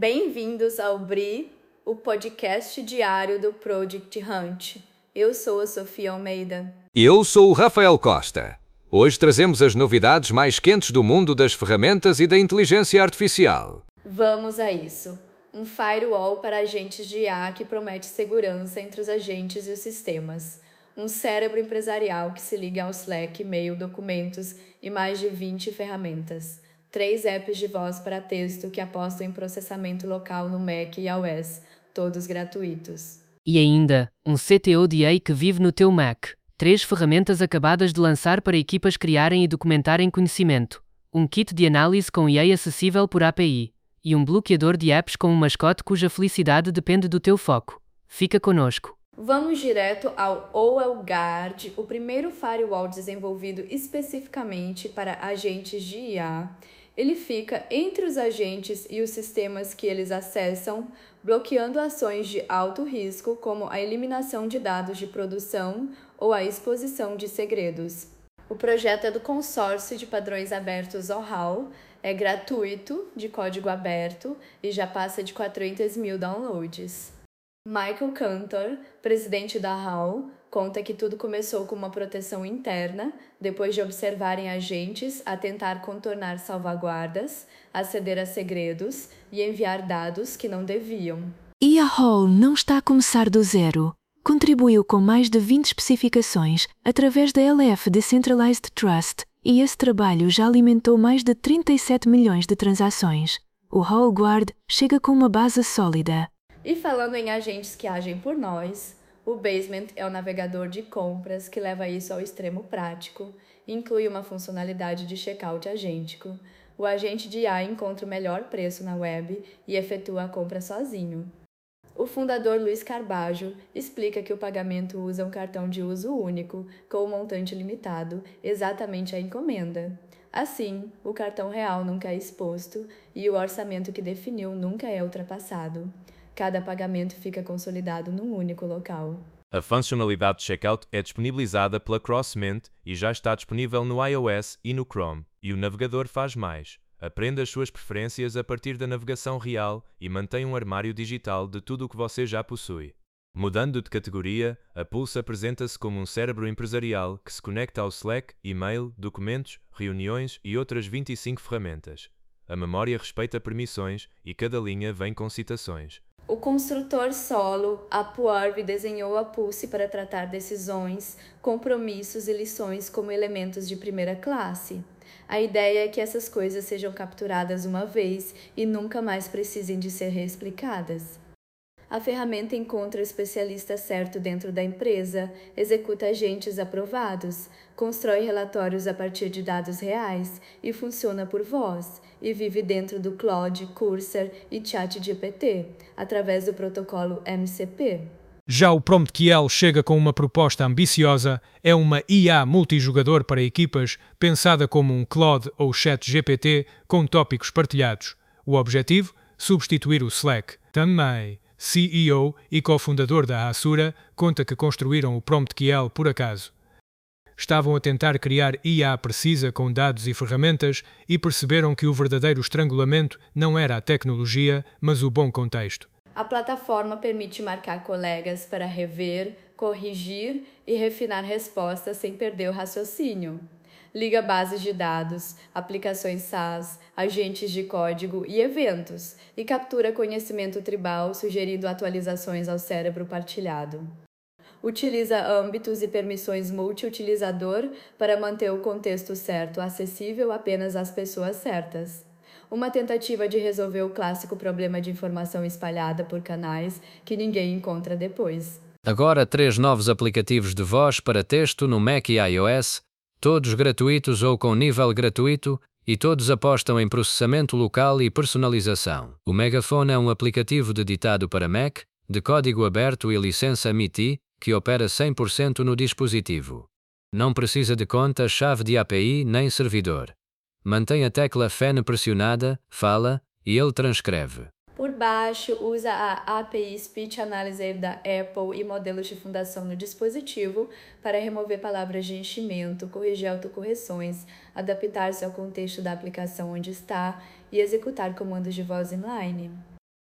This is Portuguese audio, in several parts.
Bem-vindos ao BRI, o podcast diário do Project Hunt. Eu sou a Sofia Almeida. Eu sou o Rafael Costa. Hoje trazemos as novidades mais quentes do mundo das ferramentas e da inteligência artificial. Vamos a isso. Um firewall para agentes de IA que promete segurança entre os agentes e os sistemas. Um cérebro empresarial que se liga ao Slack, e-mail, documentos e mais de 20 ferramentas. 3 apps de voz para texto que apostam em processamento local no Mac e iOS, todos gratuitos. E ainda, um CTO de AI que vive no teu Mac. 3 ferramentas acabadas de lançar para equipas criarem e documentarem conhecimento. Um kit de análise com AI acessível por API. E um bloqueador de apps com um mascote cuja felicidade depende do teu foco. Fica conosco. Vamos direto ao OLGuard, o primeiro firewall desenvolvido especificamente para agentes de IA. Ele fica entre os agentes e os sistemas que eles acessam, bloqueando ações de alto risco, como a eliminação de dados de produção ou a exposição de segredos. O projeto é do consórcio de padrões abertos OHAL, é gratuito, de código aberto e já passa de 400 mil downloads. Michael Cantor, presidente da HAL, conta que tudo começou com uma proteção interna, depois de observarem agentes a tentar contornar salvaguardas, aceder a segredos e enviar dados que não deviam. E a HAL não está a começar do zero. Contribuiu com mais de 20 especificações através da LF Decentralized Trust e esse trabalho já alimentou mais de 37 milhões de transações. O OLGuard chega com uma base sólida. E falando em agentes que agem por nós, o Basement é o navegador de compras que leva isso ao extremo prático e inclui uma funcionalidade de checkout agêntico. O agente de IA encontra o melhor preço na web e efetua a compra sozinho. O fundador Luiz Carbajo explica que o pagamento usa um cartão de uso único, com um montante limitado, exatamente a encomenda. Assim, o cartão real nunca é exposto e o orçamento que definiu nunca é ultrapassado. Cada pagamento fica consolidado num único local. A funcionalidade de checkout é disponibilizada pela CrossMint e já está disponível no iOS e no Chrome. E o navegador faz mais. Aprenda as suas preferências a partir da navegação real e mantém um armário digital de tudo o que você já possui. Mudando de categoria, a Pulse apresenta-se como um cérebro empresarial que se conecta ao Slack, e-mail, documentos, reuniões e outras 25 ferramentas. A memória respeita permissões e cada linha vem com citações. O construtor solo, Upwork, desenhou a Pulse para tratar decisões, compromissos e lições como elementos de primeira classe. A ideia é que essas coisas sejam capturadas uma vez e nunca mais precisem de ser reexplicadas. A ferramenta encontra o especialista certo dentro da empresa, executa agentes aprovados, constrói relatórios a partir de dados reais e funciona por voz, e vive dentro do Claude, Cursor e ChatGPT, através do protocolo MCP. Já o PromptQL chega com uma proposta ambiciosa, é uma IA multijogador para equipas, pensada como um Claude ou ChatGPT com tópicos partilhados. O objetivo? Substituir o Slack. Também. CEO e cofundador da Hasura, conta que construíram o PromptQL por acaso. Estavam a tentar criar IA precisa com dados e ferramentas e perceberam que o verdadeiro estrangulamento não era a tecnologia, mas o bom contexto. A plataforma permite marcar colegas para rever, corrigir e refinar respostas sem perder o raciocínio. Liga bases de dados, aplicações SaaS, agentes de código e eventos, e captura conhecimento tribal sugerindo atualizações ao cérebro partilhado. Utiliza âmbitos e permissões multi-utilizador para manter o contexto certo acessível apenas às pessoas certas. Uma tentativa de resolver o clássico problema de informação espalhada por canais que ninguém encontra depois. Agora 3 novos aplicativos de voz para texto no Mac e iOS, todos gratuitos ou com nível gratuito, e todos apostam em processamento local e personalização. O Megaphone é um aplicativo dedicado para Mac, de código aberto e licença MIT, que opera 100% no dispositivo. Não precisa de conta, chave de API nem servidor. Mantém a tecla Fan pressionada, fala, e ele transcreve. Por baixo, usa a API Speech Analyzer da Apple e modelos de fundação no dispositivo para remover palavras de enchimento, corrigir autocorreções, adaptar-se ao contexto da aplicação onde está e executar comandos de voz inline.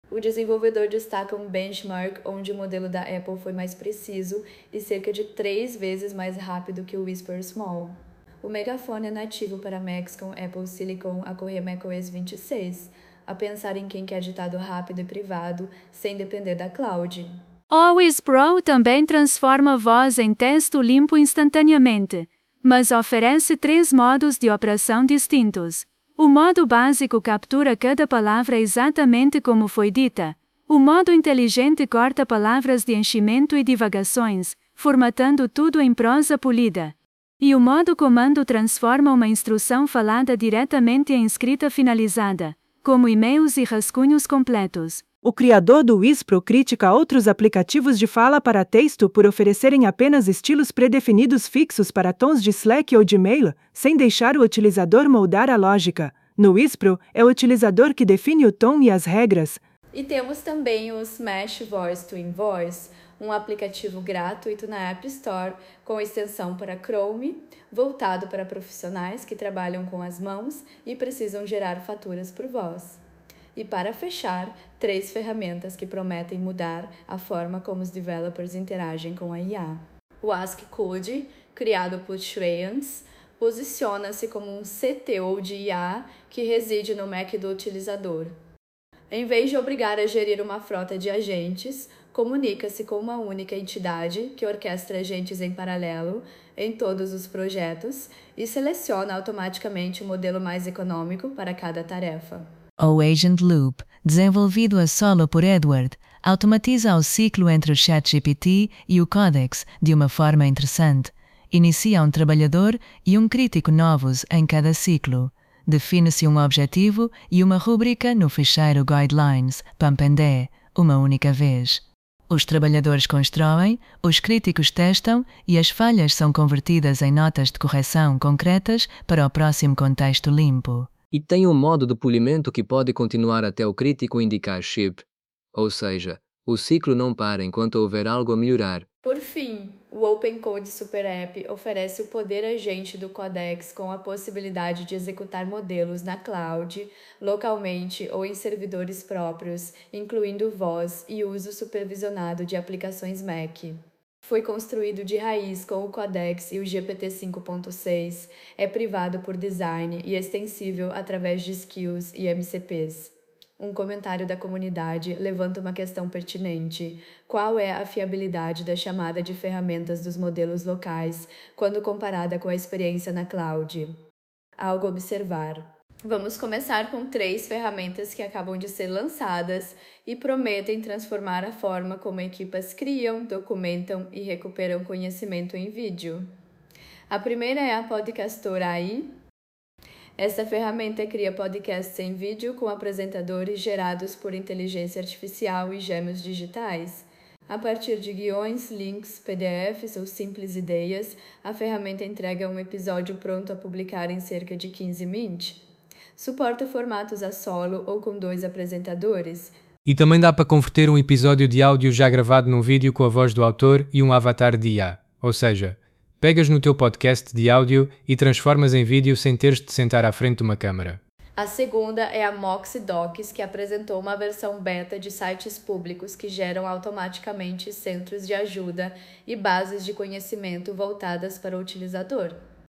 O desenvolvedor destaca um benchmark onde o modelo da Apple foi mais preciso e cerca de 3 vezes mais rápido que o Whisper Small. O megafone é nativo para Macs com Apple Silicon a correr macOS 26, a pensar em quem quer ditado rápido e privado, sem depender da cloud. O Whisper também transforma voz em texto limpo instantaneamente, mas oferece 3 modos de operação distintos. O modo básico captura cada palavra exatamente como foi dita. O modo inteligente corta palavras de enchimento e divagações, formatando tudo em prosa polida. E o modo comando transforma uma instrução falada diretamente em escrita finalizada, como e-mails e rascunhos completos. O criador do Whisper critica outros aplicativos de fala para texto por oferecerem apenas estilos predefinidos fixos para tons de Slack ou de e-mail, sem deixar o utilizador moldar a lógica. No Whisper, é o utilizador que define o tom e as regras. E temos também o Smash Voice to Invoice, um aplicativo gratuito na App Store com extensão para Chrome, voltado para profissionais que trabalham com as mãos e precisam gerar faturas por voz. E para fechar, 3 ferramentas que prometem mudar a forma como os developers interagem com a IA. O Ask Code, criado por Shreyans, posiciona-se como um CTO de IA que reside no Mac do utilizador. Em vez de obrigar a gerir uma frota de agentes, comunica-se com uma única entidade que orquestra agentes em paralelo em todos os projetos e seleciona automaticamente o modelo mais econômico para cada tarefa. O Agent Loop, desenvolvido a solo por Edward, automatiza o ciclo entre o ChatGPT e o Codex de uma forma interessante. Inicia um trabalhador e um crítico novos em cada ciclo. Define-se um objetivo e uma rúbrica no ficheiro Guidelines, PumpND, uma única vez. Os trabalhadores constroem, os críticos testam e as falhas são convertidas em notas de correção concretas para o próximo contexto limpo. E tem um modo de polimento que pode continuar até o crítico indicar chip. Ou seja, o ciclo não para enquanto houver algo a melhorar. Por fim, o OpenCode Super App oferece o poder agente do Codex com a possibilidade de executar modelos na cloud, localmente ou em servidores próprios, incluindo voz e uso supervisionado de aplicações Mac. Foi construído de raiz com o Codex e o GPT 5.6, é privado por design e extensível através de skills e MCPs. Um comentário da comunidade levanta uma questão pertinente. Qual é a fiabilidade da chamada de ferramentas dos modelos locais quando comparada com a experiência na cloud? Algo a observar. Vamos começar com 3 ferramentas que acabam de ser lançadas e prometem transformar a forma como equipas criam, documentam e recuperam conhecimento em vídeo. A primeira é a Podcastor AI. Essa ferramenta cria podcasts em vídeo com apresentadores gerados por inteligência artificial e gêmeos digitais. A partir de guiões, links, PDFs ou simples ideias, a ferramenta entrega um episódio pronto a publicar em cerca de 15 min. Suporta formatos a solo ou com 2 apresentadores. E também dá para converter um episódio de áudio já gravado num vídeo com a voz do autor e um avatar de IA. Ou seja, pegas no teu podcast de áudio e transformas em vídeo sem teres de sentar à frente de uma câmera. A segunda é a Moxie Docs, que apresentou uma versão beta de sites públicos que geram automaticamente centros de ajuda e bases de conhecimento voltadas para o utilizador.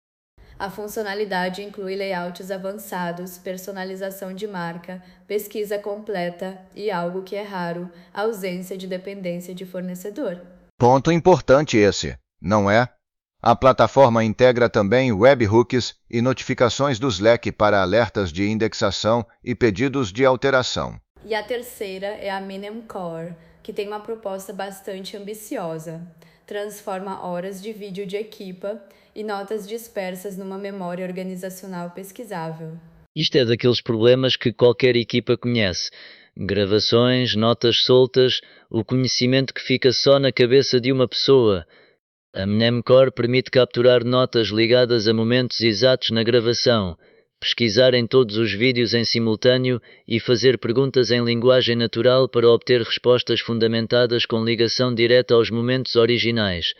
A funcionalidade inclui layouts avançados, personalização de marca, pesquisa completa e, algo que é raro, ausência de dependência de fornecedor. Ponto importante esse, não é? A plataforma integra também webhooks e notificações do Slack para alertas de indexação e pedidos de alteração. E a terceira é a Minem Core, que tem uma proposta bastante ambiciosa. Transforma horas de vídeo de equipa e notas dispersas numa memória organizacional pesquisável. Isto é daqueles problemas que qualquer equipa conhece. Gravações, notas soltas, o conhecimento que fica só na cabeça de uma pessoa. A Mnemcore permite capturar notas ligadas a momentos exatos na gravação, pesquisar em todos os vídeos em simultâneo e fazer perguntas em linguagem natural para obter respostas fundamentadas com ligação direta aos momentos originais.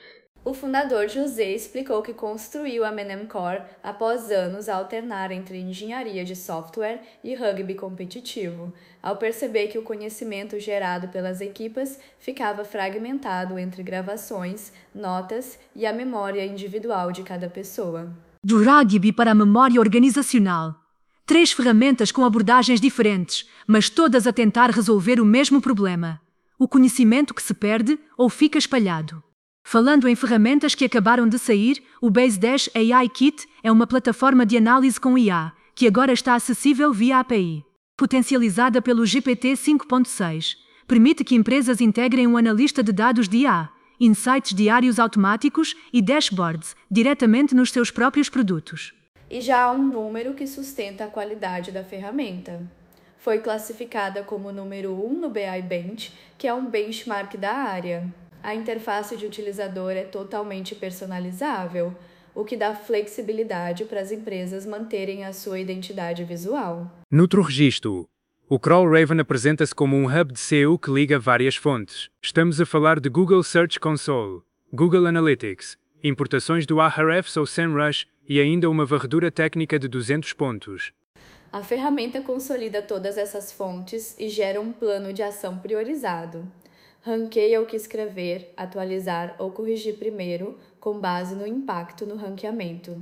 O fundador José explicou que construiu a Menem Core após anos a alternar entre engenharia de software e rugby competitivo, ao perceber que o conhecimento gerado pelas equipas ficava fragmentado entre gravações, notas e a memória individual de cada pessoa. Do rugby para a memória organizacional. 3 ferramentas com abordagens diferentes, mas todas a tentar resolver o mesmo problema: o conhecimento que se perde ou fica espalhado. Falando em ferramentas que acabaram de sair, o Base Dash AI Kit é uma plataforma de análise com IA, que agora está acessível via API. Potencializada pelo GPT 5.6, permite que empresas integrem um analista de dados de IA, insights diários automáticos e dashboards diretamente nos seus próprios produtos. E já há um número que sustenta a qualidade da ferramenta. Foi classificada como o número 1 no BI Bench, que é um benchmark da área. A interface de utilizador é totalmente personalizável, o que dá flexibilidade para as empresas manterem a sua identidade visual. Noutro registro, o Crawl Raven apresenta-se como um hub de SEO que liga várias fontes. Estamos a falar de Google Search Console, Google Analytics, importações do Ahrefs ou SEMrush e ainda uma varredura técnica de 200 pontos. A ferramenta consolida todas essas fontes e gera um plano de ação priorizado. Ranqueia o que escrever, atualizar ou corrigir primeiro, com base no impacto no ranqueamento.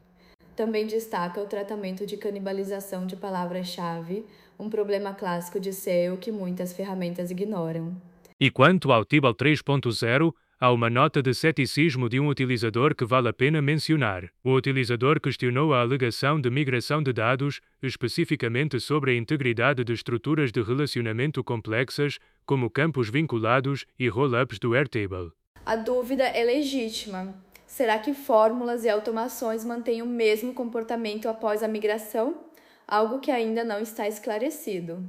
Também destaca o tratamento de canibalização de palavras-chave, um problema clássico de SEO que muitas ferramentas ignoram. E quanto ao Tibble 3.0, há uma nota de ceticismo de um utilizador que vale a pena mencionar. O utilizador questionou a alegação de migração de dados, especificamente sobre a integridade de estruturas de relacionamento complexas, como campos vinculados e roll-ups do Airtable. A dúvida é legítima. Será que fórmulas e automações mantêm o mesmo comportamento após a migração? Algo que ainda não está esclarecido.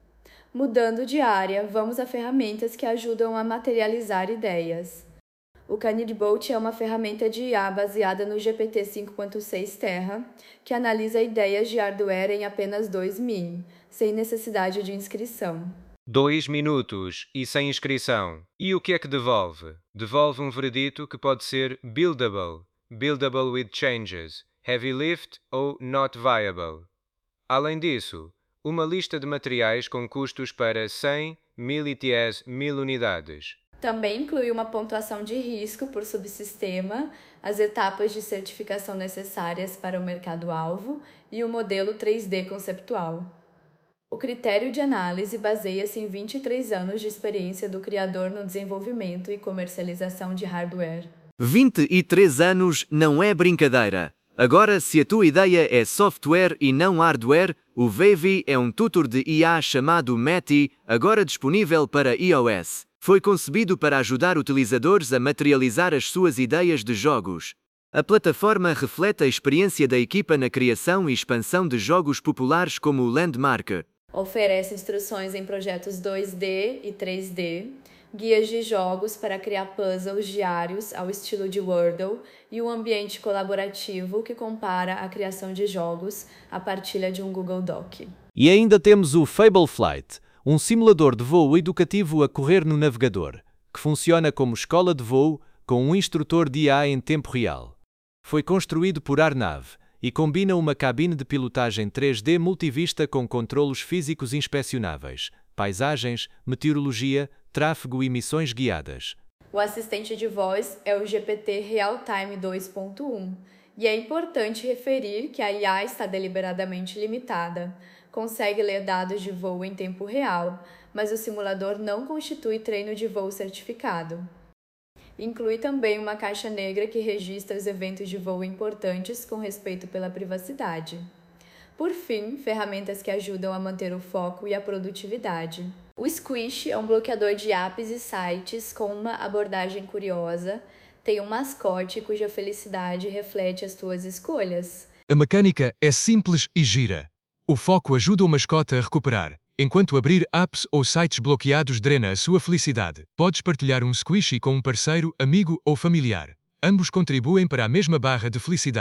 Mudando de área, vamos a ferramentas que ajudam a materializar ideias. O Canidbolt é uma ferramenta de IA baseada no GPT 5.6 Terra, que analisa ideias de hardware em apenas 2 min, sem necessidade de inscrição. 2 minutos e sem inscrição. E o que é que devolve? Devolve um veredito que pode ser buildable, buildable with changes, heavy lift ou not viable. Além disso, uma lista de materiais com custos para 100, 1000 ETS, 1000 unidades. Também inclui uma pontuação de risco por subsistema, as etapas de certificação necessárias para o mercado-alvo e o modelo 3D conceptual. O critério de análise baseia-se em 23 anos de experiência do criador no desenvolvimento e comercialização de hardware. 23 anos não é brincadeira. Agora, se a tua ideia é software e não hardware, o Vevi é um tutor de IA chamado Meti, agora disponível para iOS. Foi concebido para ajudar utilizadores a materializar as suas ideias de jogos. A plataforma reflete a experiência da equipa na criação e expansão de jogos populares como o Landmark. Oferece instruções em projetos 2D e 3D, guias de jogos para criar puzzles diários ao estilo de Wordle e um ambiente colaborativo que compara a criação de jogos à partilha de um Google Doc. E ainda temos o Fable Flight, um simulador de voo educativo a correr no navegador, que funciona como escola de voo com um instrutor de IA em tempo real. Foi construído por Arnav e combina uma cabine de pilotagem 3D multivista com controlos físicos inspecionáveis, paisagens, meteorologia, tráfego e missões guiadas. O assistente de voz é o GPT Realtime 2.1 e é importante referir que a IA está deliberadamente limitada. Consegue ler dados de voo em tempo real, mas o simulador não constitui treino de voo certificado. Inclui também uma caixa negra que registra os eventos de voo importantes com respeito pela privacidade. Por fim, ferramentas que ajudam a manter o foco e a produtividade. O Squish é um bloqueador de apps e sites com uma abordagem curiosa, tem um mascote cuja felicidade reflete as tuas escolhas. A mecânica é simples e gira. O foco ajuda o mascote a recuperar, enquanto abrir apps ou sites bloqueados drena a sua felicidade. Podes partilhar um Squishy com um parceiro, amigo ou familiar. Ambos contribuem para a mesma barra de felicidade.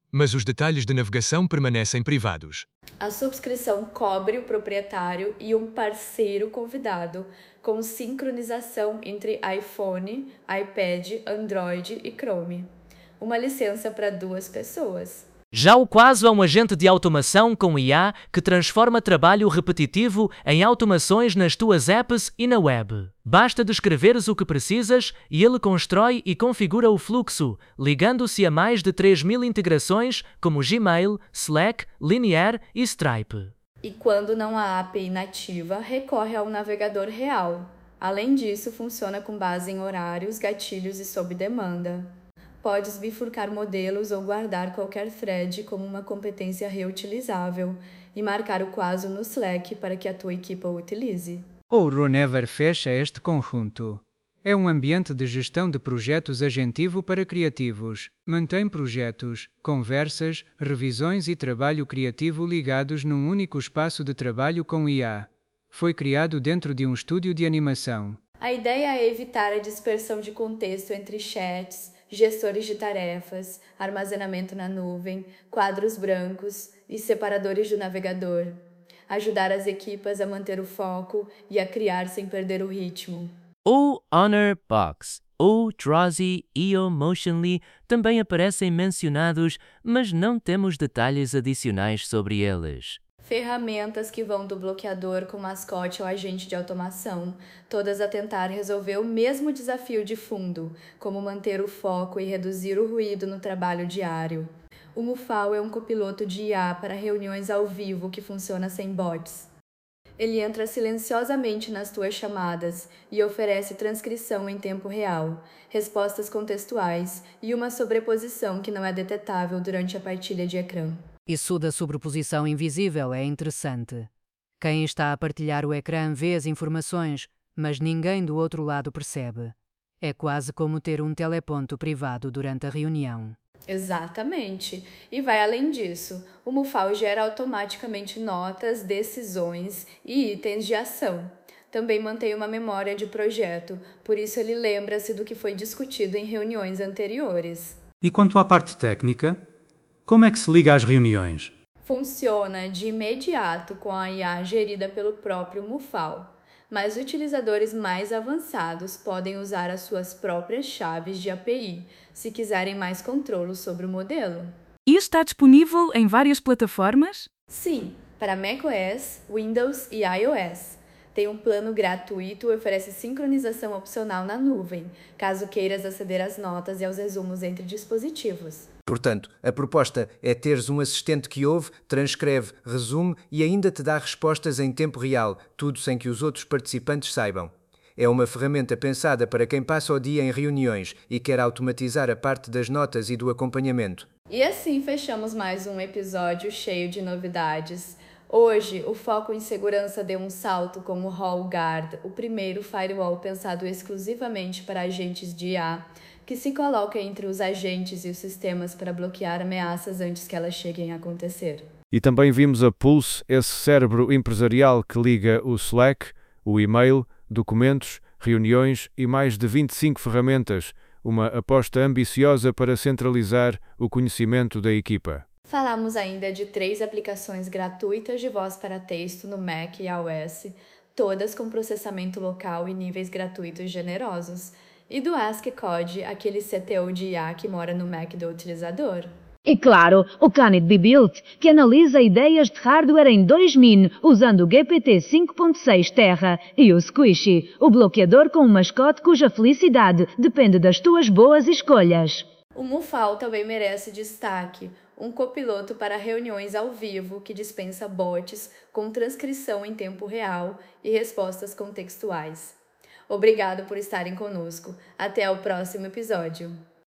mas os detalhes de navegação permanecem privados. A subscrição cobre o proprietário e um parceiro convidado, com sincronização entre iPhone, iPad, Android e Chrome. Uma licença para 2 pessoas. Já o Quaso é um agente de automação com IA que transforma trabalho repetitivo em automações nas tuas apps e na web. Basta descreveres o que precisas e ele constrói e configura o fluxo, ligando-se a mais de 3.000 integrações como Gmail, Slack, Linear e Stripe. E quando não há API nativa, recorre ao navegador real. Além disso, funciona com base em horários, gatilhos e sob demanda. Podes bifurcar modelos ou guardar qualquer thread como uma competência reutilizável e marcar o Quaso no Slack para que a tua equipa o utilize. O Runever fecha este conjunto. É um ambiente de gestão de projetos agentivo para criativos. Mantém projetos, conversas, revisões e trabalho criativo ligados num único espaço de trabalho com IA. Foi criado dentro de um estúdio de animação. A ideia é evitar a dispersão de contexto entre chats, gestores de tarefas, armazenamento na nuvem, quadros brancos e separadores do navegador. Ajudar as equipas a manter o foco e a criar sem perder o ritmo. O Honor Box, ou Trozy e o Motionly também aparecem mencionados, mas não temos detalhes adicionais sobre eles. Ferramentas que vão do bloqueador com mascote ao agente de automação, todas a tentar resolver o mesmo desafio de fundo, como manter o foco e reduzir o ruído no trabalho diário. O Mufal é um copiloto de IA para reuniões ao vivo que funciona sem bots. Ele entra silenciosamente nas tuas chamadas e oferece transcrição em tempo real, respostas contextuais e uma sobreposição que não é detetável durante a partilha de ecrã. Isso da sobreposição invisível é interessante. Quem está a partilhar o ecrã vê as informações, mas ninguém do outro lado percebe. É quase como ter um teleponto privado durante a reunião. Exatamente. E vai além disso. O Mufal gera automaticamente notas, decisões e itens de ação. Também mantém uma memória de projeto, por isso ele lembra-se do que foi discutido em reuniões anteriores. E quanto à parte técnica? Como é que se liga às reuniões? Funciona de imediato com a IA gerida pelo próprio Mufal, mas utilizadores mais avançados podem usar as suas próprias chaves de API, se quiserem mais controle sobre o modelo. E está disponível em várias plataformas? Sim, para macOS, Windows e iOS. Tem um plano gratuito e oferece sincronização opcional na nuvem, caso queiras aceder às notas e aos resumos entre dispositivos. Portanto, a proposta é teres um assistente que ouve, transcreve, resume e ainda te dá respostas em tempo real, tudo sem que os outros participantes saibam. É uma ferramenta pensada para quem passa o dia em reuniões e quer automatizar a parte das notas e do acompanhamento. E assim fechamos mais um episódio cheio de novidades. Hoje, o foco em segurança deu um salto com o HallGuard, o primeiro firewall pensado exclusivamente para agentes de IA, que se coloca entre os agentes e os sistemas para bloquear ameaças antes que elas cheguem a acontecer. E também vimos a Pulse, esse cérebro empresarial que liga o Slack, o e-mail, documentos, reuniões e mais de 25 ferramentas, uma aposta ambiciosa para centralizar o conhecimento da equipa. Falamos ainda de 3 aplicações gratuitas de voz para texto no Mac e iOS, todas com processamento local e níveis gratuitos generosos, e do Ask Code, aquele CTO de IA que mora no Mac do utilizador. E claro, o Can It Be Built, que analisa ideias de hardware em 2min usando o GPT 5.6 Terra, e o Squishy, o bloqueador com um mascote cuja felicidade depende das tuas boas escolhas. O Mufal também merece destaque, um copiloto para reuniões ao vivo que dispensa bots com transcrição em tempo real e respostas contextuais. Obrigado por estarem conosco. Até o próximo episódio.